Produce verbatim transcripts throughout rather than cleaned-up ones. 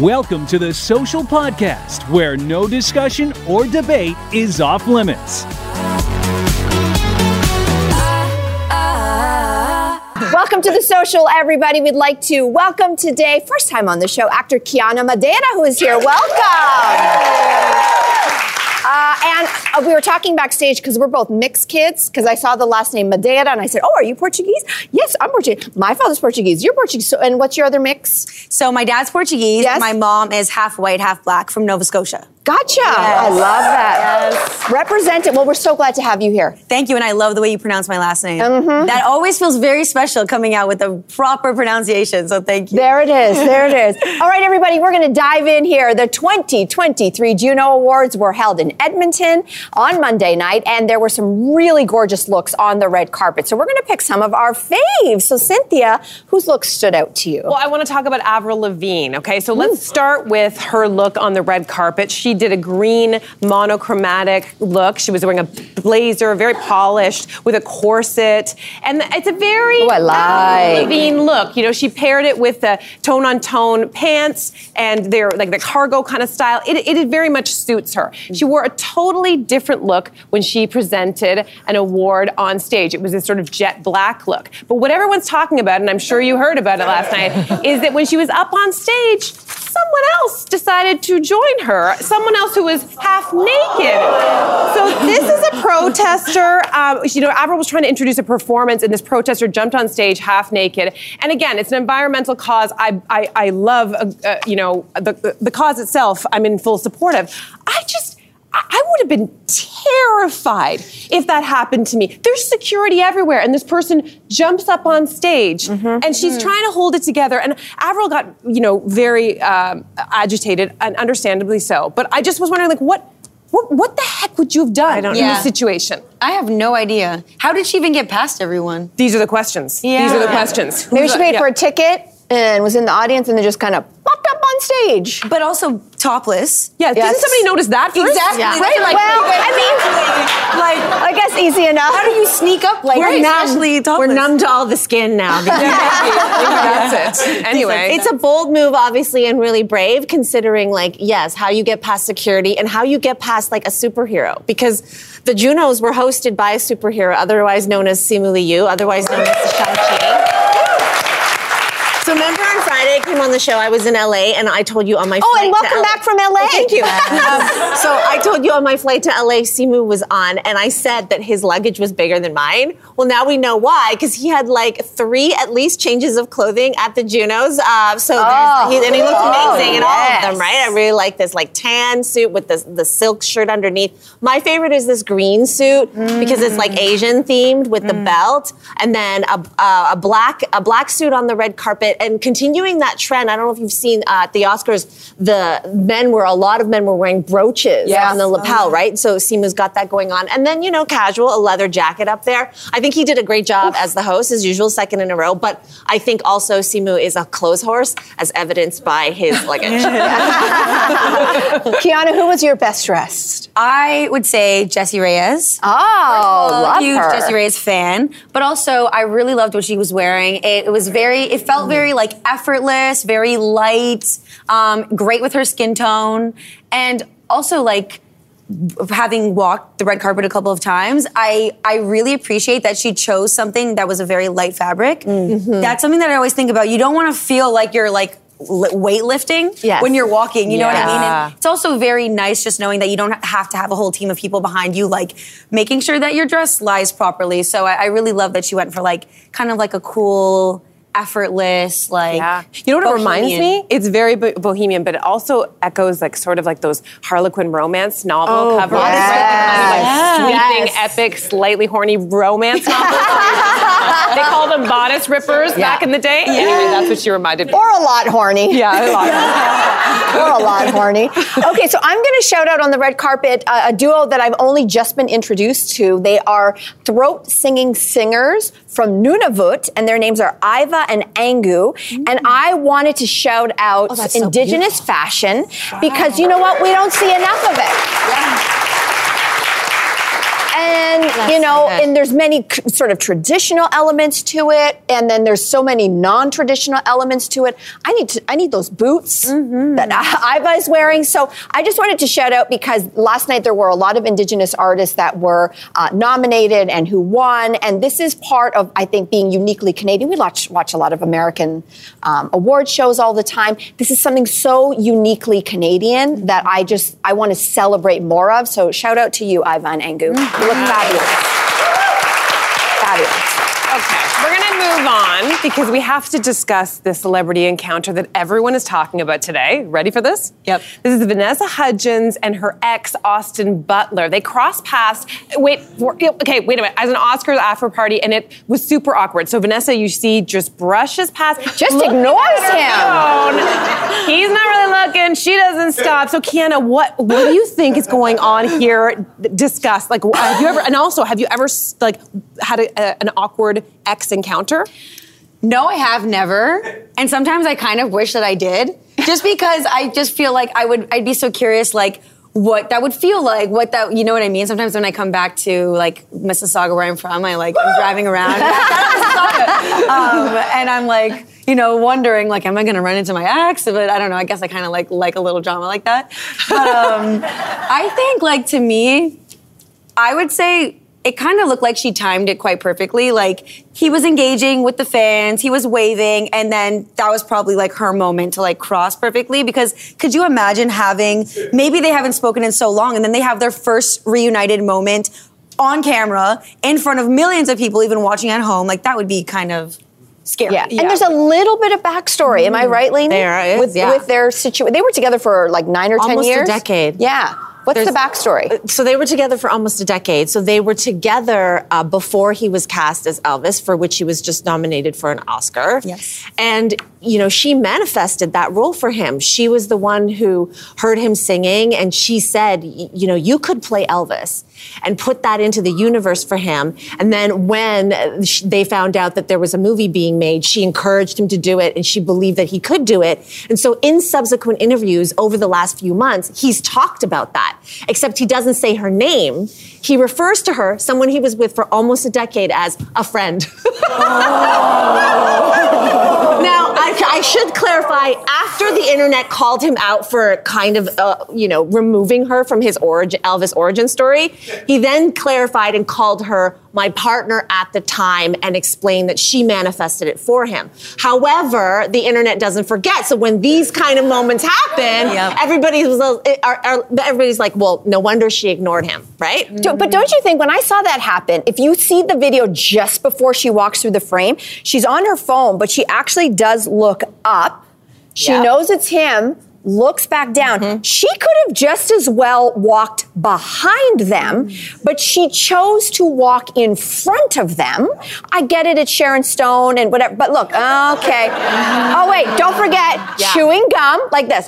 Welcome to the Social Podcast, where no discussion or debate is off limits. Welcome to The Social, everybody. We'd like to welcome today, first time on the show, actor Kiana Madeira, who is here. Welcome. Uh, and uh, we were talking backstage because we're both mixed kids, because I saw the last name Madeira, and I said, oh, are you Portuguese? Yes, I'm Portuguese. My father's Portuguese. You're Portuguese. So, and what's your other mix? So my dad's Portuguese. Yes? My mom is half white, half black from Nova Scotia. Gotcha. Yes. I love that. Yes. Represent it. Well, we're so glad to have you here. Thank you, and I love the way you pronounce my last name. Mm-hmm. That always feels very special coming out with a proper pronunciation, so thank you. There it is. There it is. All right, everybody, we're going to dive in here. The twenty twenty-three Juno Awards were held in Edmonton on Monday night, and there were some really gorgeous looks on the red carpet. So we're going to pick some of our faves. So, Cynthia, whose look stood out to you? Well, I want to talk about Avril Lavigne, okay? So let's start with her look on the red carpet. She did a green monochromatic look. She was wearing a blazer, very polished, with a corset. And it's a very oh, I like. Avril Lavigne look. You know, she paired it with the tone-on-tone pants and they're like the cargo kind of style. It, it very much suits her. She wore a totally different look when she presented an award on stage. It was this sort of jet black look. But what everyone's talking about, and I'm sure you heard about it last night, is that when she was up on stage, someone else decided to join her. Someone else who was half naked. So this is a protester. Um, you know, Avril was trying to introduce a performance, and this protester jumped on stage half naked. And again, it's an environmental cause. I I, I love, uh, uh, you know, the, the cause itself. I'm in full support of. I just. I would have been terrified if that happened to me. There's security everywhere, and this person jumps up on stage, mm-hmm. and she's mm-hmm. trying to hold it together. And Avril got, you know, very um, agitated, and understandably so. But I just was wondering, like, what, what, what the heck would you have done in yeah. this situation? I have no idea. How did she even get past everyone? These are the questions. Yeah. These are the questions. Maybe she paid yeah. for a ticket and was in the audience and then just kind of popped up on stage. But also topless. Yeah, yes. Didn't somebody notice that first? Exactly. Yeah. Right, like, well, I mean, like, I guess easy enough. how do you sneak up like We're especially numb. topless? We're numb to all the skin now. That's it. Anyway. It's a bold move, obviously, and really brave, considering, like, yes, how you get past security and how you get past, like, a superhero. Because the Junos were hosted by a superhero, otherwise known as Simu Liu, otherwise known as Shang-Chi. So remember on Friday I came on the show, I was in L A, and I told you on my Oh, flight and welcome to L A. back from L A. Oh, thank you. um, so I told you on my flight to L A, Simu was on, and I said that his luggage was bigger than mine. Well, now we know why, because he had like three at least changes of clothing at the Junos. Uh, so Oh. there's, he, and he looked amazing Oh, in all of yes. them, right? I really like this like tan suit with the, the silk shirt underneath. My favorite is this green suit mm. because it's like Asian themed with mm. the belt, and then a, uh, a black a black suit on the red carpet, and continuing that trend. I don't know if you've seen uh, at the Oscars, the men were, a lot of men were wearing brooches Yes. on the lapel, right? So Simu's got that going on. And then, you know, casual, a leather jacket up there. I think he did a great job Oof. as the host, as usual, second in a row. But I think also Simu is a clothes horse, as evidenced by his luggage. Kiana, who was your best dressed? I would say Jessie Reyes. Oh, love huge her. Jessie Reyes fan, but also I really loved what she was wearing. It, it was very, it felt very like effortless, very light, um, great with her skin tone, and also like having walked the red carpet a couple of times, I I really appreciate that she chose something that was a very light fabric. Mm-hmm. That's something that I always think about. You don't want to feel like you're like weightlifting yes. when you're walking, you know Yeah. what I mean? And it's also very nice just knowing that you don't have to have a whole team of people behind you, like making sure that your dress lies properly. So I, I really love that she went for like kind of like a cool, effortless, like yeah. You know what bohemian. it reminds me? It's very bo- bohemian, but it also echoes like sort of like those Harlequin romance novel Oh, covers. yes. Right? Like, Yes. sweeping, Yes. epic, slightly horny romance novels. They called them bodice rippers Yeah. back in the day. Yeah. Anyway, that's what she reminded me. Or a lot horny. Yeah, a lot. Or a lot horny. Okay, so I'm going to shout out on the red carpet uh, a duo that I've only just been introduced to. They are throat singing singers from Nunavut, and their names are Iva and Angu. Mm. And I wanted to shout out Oh, that's so Indigenous beautiful. fashion, wow. because you know what? We don't see enough of it. Yeah. Yeah. So, so I'm going to shout out on the red carpet uh, a duo that I've only just been introduced to. They are throat singing singers from Nunavut, and I wanted to shout out Indigenous fashion because you know what? We don't see enough of it. Yeah. And, That's you know, so good. and there's many c- sort of traditional elements to it, and then there's so many non-traditional elements to it. I need to, I need those boots Mm-hmm. that I, I was wearing. So I just wanted to shout out because last night there were a lot of Indigenous artists that were uh, nominated and who won, and this is part of, I think, being uniquely Canadian. We watch, watch a lot of American um, award shows all the time. This is something so uniquely Canadian that I just, I want to celebrate more of. So shout out to you, Ivan Angu. You look fabulous. Fabulous. Okay, we're gonna move on because we have to discuss the celebrity encounter that everyone is talking about today. Ready for this? Yep. This is Vanessa Hudgens and her ex, Austin Butler. They crossed paths. Wait, for, okay, wait a minute. As an Oscars after party, and it was super awkward. So Vanessa, you see, just brushes past. Just looking ignores at her phone. He's not really looking. She doesn't stop. So Kiana, what what do you think is going on here? Discuss. Like, have you ever? And also, have you ever like had a, a, an awkward ex encounter? No, I have never. And sometimes I kind of wish that I did. Just because I just feel like I would, I'd be so curious, like, what that would feel like, what that, you know what I mean? Sometimes when I come back to, like, Mississauga, where I'm from, I, like, I'm driving around. um, and I'm, like, you know, wondering, like, am I going to run into my ex? But I don't know. I guess I kind of, like, like a little drama like that. But um, I think, like, to me, I would say it kind of looked like she timed it quite perfectly. Like, he was engaging with the fans, he was waving, and then that was probably like her moment to like cross perfectly. Because could you imagine having, maybe they haven't spoken in so long, and then they have their first reunited moment on camera in front of millions of people even watching at home? Like, that would be kind of scary. Yeah. And there's a little bit of backstory. Am I right, Lainey? There is, with, yeah. with their situation. They were together for like nine or ten Almost a years. decade. Yeah. What's There's- the backstory? So they were together for almost a decade. So they were together uh, before he was cast as Elvis, for which he was just nominated for an Oscar. Yes. And, you know, she manifested that role for him. She was the one who heard him singing, and she said, y- you know, you could play Elvis and put that into the universe for him. And then when sh- they found out that there was a movie being made, she encouraged him to do it, and she believed that he could do it. And so in subsequent interviews over the last few months, he's talked about that, except he doesn't say her name. He refers to her, someone he was with for almost a decade, as a friend. Now, I, I should clarify, after the internet called him out for kind of, uh, you know, removing her from his origin, Elvis origin story, he then clarified and called her my partner at the time and explained that she manifested it for him. However, the internet doesn't forget. So when these kind of moments happen, Yep. everybody was, uh, are, are, everybody's like, well, no wonder she ignored him, right? Do- But don't you think when I saw that happen, if you see the video just before she walks through the frame, she's on her phone, but she actually does look up. She Yeah. knows it's him, looks back down. She could have just as well walked behind them, but she chose to walk in front of them. I get it, it's Sharon Stone and whatever, but look, okay. Oh wait, don't forget, chewing gum like this.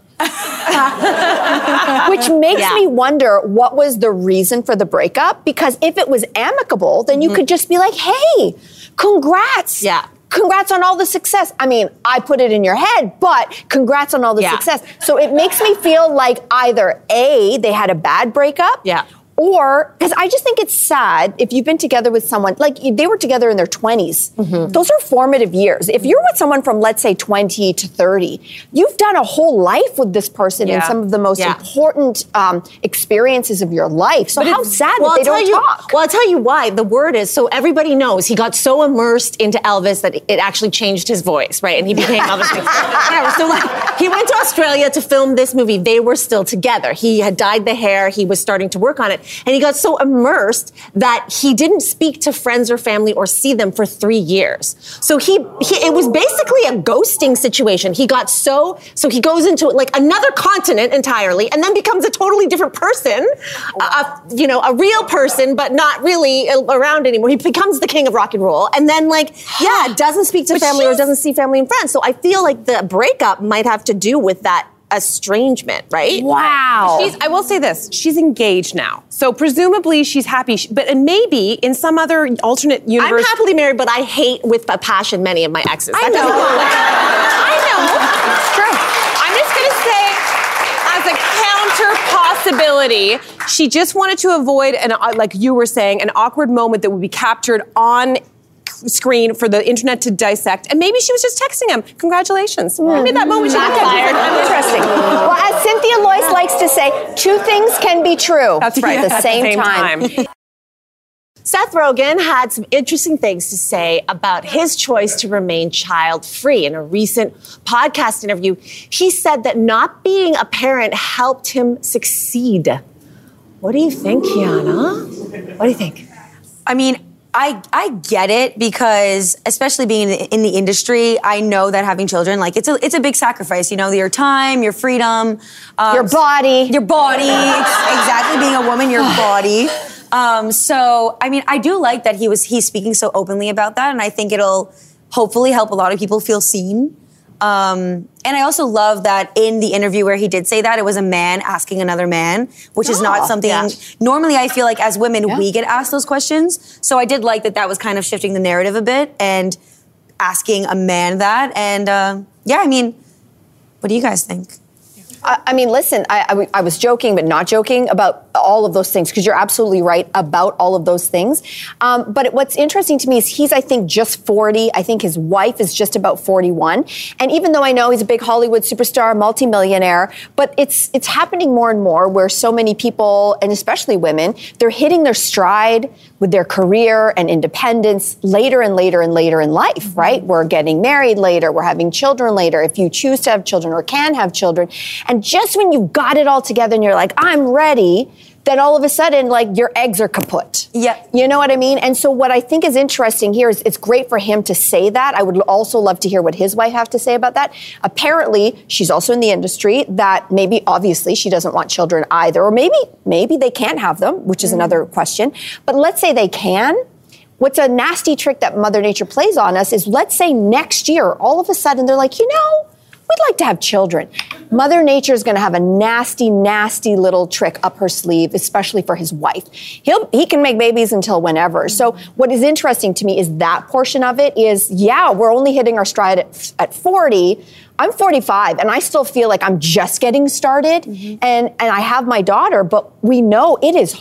Which makes Yeah. me wonder what was the reason for the breakup, because if it was amicable, then you could just be like, hey, congrats. Yeah. Congrats on all the success. I mean, I put it in your head, but congrats on all the Yeah. success. So it makes me feel like either A, they had a bad breakup. Yeah. Or, because I just think it's sad if you've been together with someone, like they were together in their twenties. Those are formative years. If you're with someone from, let's say, twenty to thirty, you've done a whole life with this person in Yeah. some of the most Yeah. important um, experiences of your life. So how sad Well, that they I'll don't tell you, talk. Well, I'll tell you why. The word is, so everybody knows he got so immersed into Elvis that it actually changed his voice, right? And he became Elvis. Whatever. So like, he went to Australia to film this movie. They were still together. He had dyed the hair. He was starting to work on it. And he got so immersed that he didn't speak to friends or family or see them for three years. So he, he it was basically a ghosting situation. He got so, so he goes into like another continent entirely and then becomes a totally different person, a, a, you know, a real person, but not really around anymore. He becomes the king of rock and roll. And then like, yeah, doesn't speak to family or doesn't see family and friends. So I feel like the breakup might have to do with that estrangement, right? Wow. She's, I will say this, she's engaged now. So presumably she's happy, She- but and maybe in some other alternate universe. I'm happily married, but I hate with a passion many of my exes. I That know. doesn't- I know. It's true. I'm just going to say, as a counter possibility. She just wanted to avoid an, uh, like you were saying, an awkward moment that would be captured on screen for the internet to dissect, and maybe she was just texting him. Congratulations. Mm. Maybe that moment she backfired. Interesting. Well, as Cynthia Loyce likes to say, two things can be true. That's right. At the At same, the same time. time. Seth Rogen had some interesting things to say about his choice to remain child-free. In a recent podcast interview, he said that not being a parent helped him succeed. What do you think, Kiana? What do you think? I mean, I I get it because, especially being in the, in the industry, I know that having children, like it's a it's a big sacrifice. You know, your time, your freedom, um, Your body. your body. It's exactly, being a woman, your body. Um, so, I mean, I do like that he was he's speaking so openly about that, and I think it'll hopefully help a lot of people feel seen. Um, and I also love that in the interview where he did say that, it was a man asking another man, which is Oh, not something, yeah. normally I feel like as women, Yeah. we get asked those questions. So I did like that that was kind of shifting the narrative a bit and asking a man that. And uh, yeah, I mean, what do you guys think? I, I mean, listen, I, I, I was joking, but not joking about all of those things, because you're absolutely right about all of those things. Um, but what's interesting to me is he's, I think, just forty. I think his wife is just about forty-one. And even though I know he's a big Hollywood superstar, multimillionaire, but it's it's happening more and more where so many people, and especially women, they're hitting their stride with their career and independence later and later and later in life, right? We're getting married later, we're having children later, if you choose to have children or can have children. And just when you've got it all together and you're like, I'm ready, then all of a sudden, like, your eggs are kaput. Yeah. You know what I mean? And so what I think is interesting here is it's great for him to say that. I would also love to hear what his wife have to say about that. Apparently, she's also in the industry that maybe, obviously, she doesn't want children either. Or maybe, maybe they can't have them, which is mm. another question. But let's say they can. What's a nasty trick that Mother Nature plays on us is, let's say next year, all of a sudden, they're like, you know, we'd like to have children. Mother Nature is going to have a nasty, nasty little trick up her sleeve, especially for his wife. He'll, he can make babies until whenever. So what is interesting to me is that portion of it is, yeah, we're only hitting our stride at, at forty. I'm forty-five, and I still feel like I'm just getting started, mm-hmm. and, and I have my daughter, but we know it is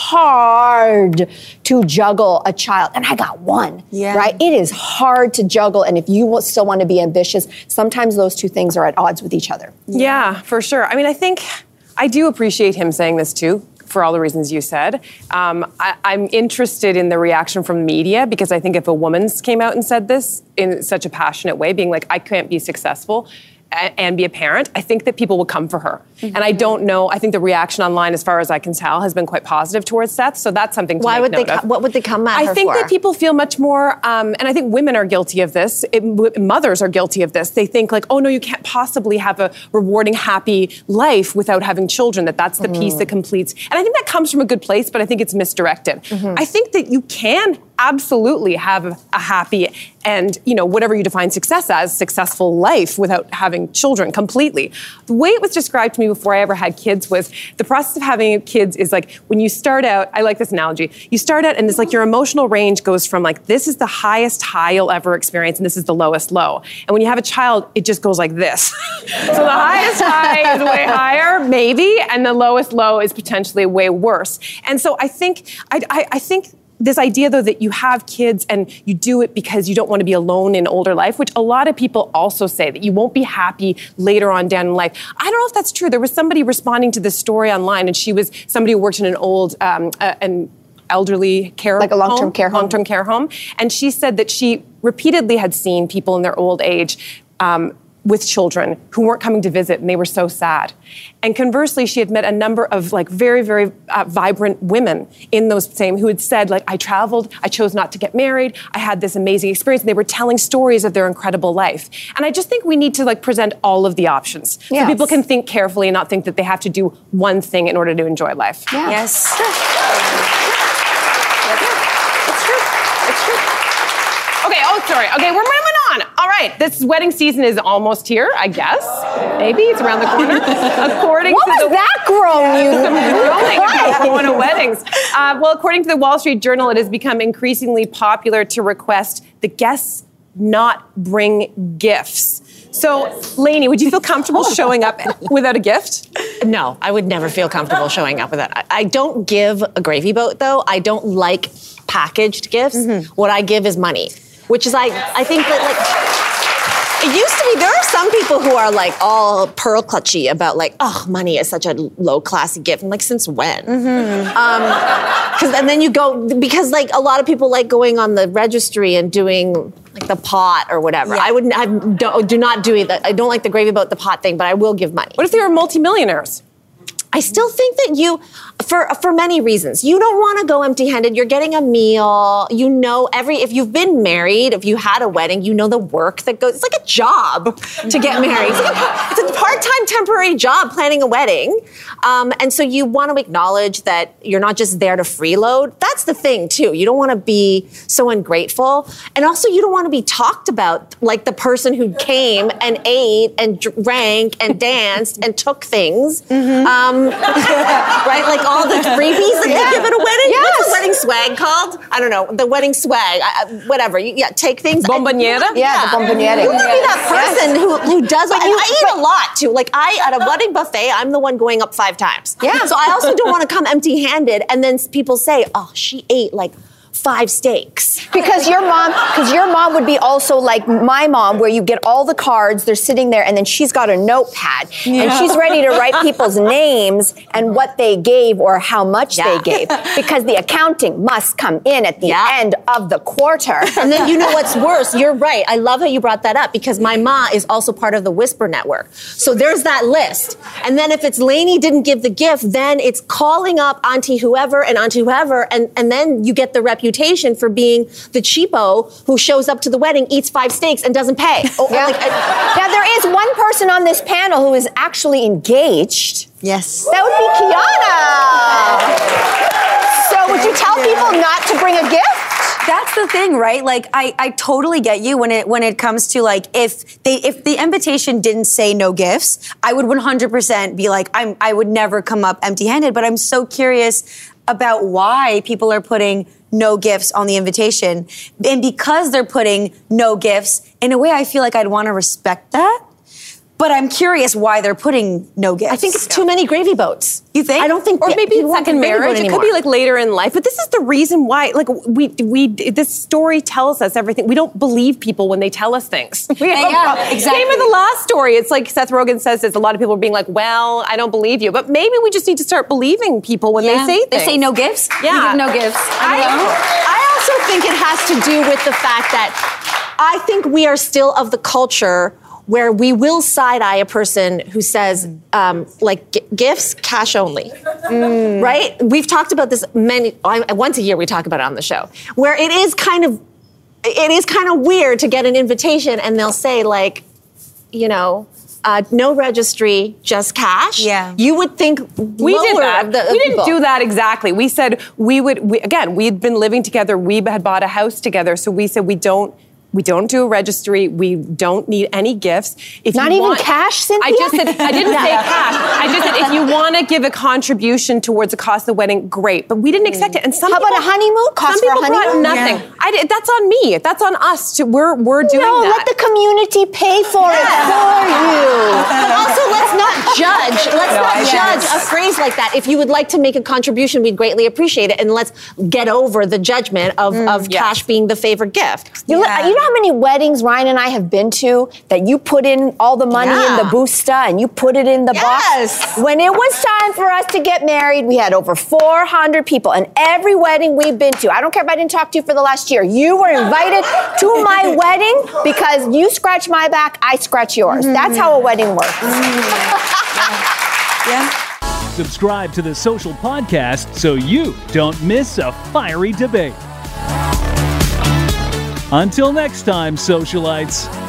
hard to juggle a child, and I got one, yeah. right? It is hard to juggle, and if you still want to be ambitious, sometimes those two things are at odds with each other. Yeah, for sure. I mean, I think I do appreciate him saying this too, for all the reasons you said. Um, I, I'm interested in the reaction from media, because I think if a woman came out and said this in such a passionate way, being like, I can't be successful and, and be a parent, I think that people would come for her. Mm-hmm. And I don't know, I think the reaction online, as far as I can tell, has been quite positive towards Seth, so that's something to Why make would note they? of. What would they come at I her think for? that people feel much more, um, and I think women are guilty of this, it, mothers are guilty of this. They think like, oh no, you can't possibly have a rewarding, happy life without having children, that that's the mm. piece that completes. And I think that comes from a good place, but I think it's misdirected. Mm-hmm. I think that you can absolutely have a happy and, you know, whatever you define success as, successful life without having children completely. The way it was described to me before I ever had kids was the process of having kids is like when you start out, I like this analogy, you start out and it's like your emotional range goes from like, this is the highest high you'll ever experience and this is the lowest low. And when you have a child, it just goes like this. So the highest high is way higher, maybe, and the lowest low is potentially way worse. And so I think, I, I, I think this idea, though, that you have kids and you do it because you don't want to be alone in older life, which a lot of people also say, that you won't be happy later on down in life. I don't know if that's true. There was somebody responding to this story online, and she was somebody who worked in an old, um, uh, an elderly care like a long-term home, care home. long-term care home. And she said that she repeatedly had seen people in their old age um, with children who weren't coming to visit, and they were so sad. And conversely, she had met a number of like very, very uh, vibrant women in those same, who had said like, I traveled, I chose not to get married, I had this amazing experience, and they were telling stories of their incredible life. And I just think we need to like present all of the options, so yes. people can think carefully and not think that they have to do one thing in order to enjoy life. Yeah. Yes. It's true. It's true. Okay, oh, sorry. Okay, we're moving on. All right, this wedding season is almost here, I guess. Maybe it's around the corner. According What to was the, that groan you? Rolling, going to weddings. Uh, well, according to the Wall Street Journal, it has become increasingly popular to request the guests not bring gifts. So, Lainey, would you feel comfortable showing up without a gift? No, I would never feel comfortable showing up with that. I, I don't give a gravy boat, though. I don't like packaged gifts. Mm-hmm. What I give is money, which is, I, I think that, like, it used to be, there are some people who are, like, all pearl clutchy about, like, oh, money is such a low-classy gift. I'm like, since when? Mm-hmm. Um, 'cause, and then you go, because, like, a lot of people like going on the registry and doing, like, the pot or whatever. Yeah. I wouldn't, I don't, do not do it. I don't like the gravy boat, the pot thing, but I will give money. What if they were multimillionaires? I still think that you, for for many reasons, you don't want to go empty-handed. You're getting a meal. You know every, if you've been married, if you had a wedding, you know the work that goes, it's like a job to get married. It's, like a, it's a part-time temporary job planning a wedding. Um, and so you want to acknowledge that you're not just there to freeload. That's the thing too. You don't want to be so ungrateful. And also you don't want to be talked about like the person who came and ate and drank and danced and took things. Mm-hmm. Um, right? Like all the freebies that yeah. they give at a wedding. Yes. What's the wedding swag called? I don't know. The wedding swag. I, I, whatever. You, yeah, take things. Bomboniera? Yeah, yeah, the bomboniera. You want to be that person yes. who, who does. I, you, I eat a lot too. Like I, at a wedding buffet, I'm the one going up five times. Yeah. So I also don't want to come empty-handed and then people say, oh, she ate like five steaks. Because your mom, because your mom would be also like my mom, where you get all the cards, they're sitting there, and then she's got a notepad, yeah. and she's ready to write people's names and what they gave or how much yeah. they gave, because the accounting must come in at the yeah. end of the quarter. And then you know what's worse? You're right. I love how you brought that up, because my ma is also part of the Whisper Network. So there's that list. And then if it's Lainey didn't give the gift, then it's calling up Auntie whoever and Auntie whoever, and, and then you get the reputation for being the cheapo who shows up to the wedding, eats five steaks, and doesn't pay. Oh, yeah. like, I, now, there is one person on this panel who is actually engaged. Yes. That would be Kiana. So would you tell people not to bring a gift? That's the thing, right? Like, I, I totally get you when it when it comes to like if they if the invitation didn't say no gifts, I would one hundred percent be like I'm I would never come up empty-handed. But I'm so curious about why people are putting no gifts on the invitation, and because they're putting no gifts, in a way, I feel like I'd want to respect that. But I'm curious why they're putting no gifts. I think it's too many gravy boats. You think? I don't think. Or maybe it's second marriage. It could be like later in life. But this is the reason why. Like we we this story tells us everything. We don't believe people when they tell us things. We yeah, yeah exactly. Same with the last story. It's like Seth Rogen says this. A lot of people are being like, "Well, I don't believe you." But maybe we just need to start believing people when yeah. they say things. They say no gifts. Yeah, we give no gifts. I, I also think it has to do with the fact that I think we are still of the culture where we will side-eye a person who says, um, like, g- gifts, cash only, mm. right? We've talked about this many, once a year we talk about it on the show, where it is kind of, it is kind of weird to get an invitation and they'll say, like, you know, uh, no registry, just cash. Yeah. You would think we did that. The, we didn't people. do that exactly. We said we would, we, again, we'd been living together. We had bought a house together. So we said we don't, We don't do a registry. We don't need any gifts. If Not you even want, cash, Cynthia? I just said, I didn't say cash. I just said if you want to give a contribution towards the cost of the wedding, great. But we didn't expect it. And some How people, about a honeymoon? Cost some for a people brought honeymoon? nothing. Yeah. I did, that's on me. That's on us. To, we're we're doing no, that. let the community pay for Yeah. it for you. But also, let's not judge. Let's No, not I judge guess. a phrase like that. If you would like to make a contribution, we'd greatly appreciate it. And let's get over the judgment of, mm, of yes. cash being the favorite gift. You, Yeah. know, you know how many weddings Ryan and I have been to that you put in all the money Yeah. in the busta and you put it in the Yes. box? When it was time for us to get married, we had over four hundred people. And every wedding we've been to, I don't care if I didn't talk to you for the last year, you were invited to my wedding because you scratch my back, I scratch yours. Mm-hmm. That's how a wedding works. Mm-hmm. yeah. Subscribe to the Social Podcast so you don't miss a fiery debate. Until next time, socialites.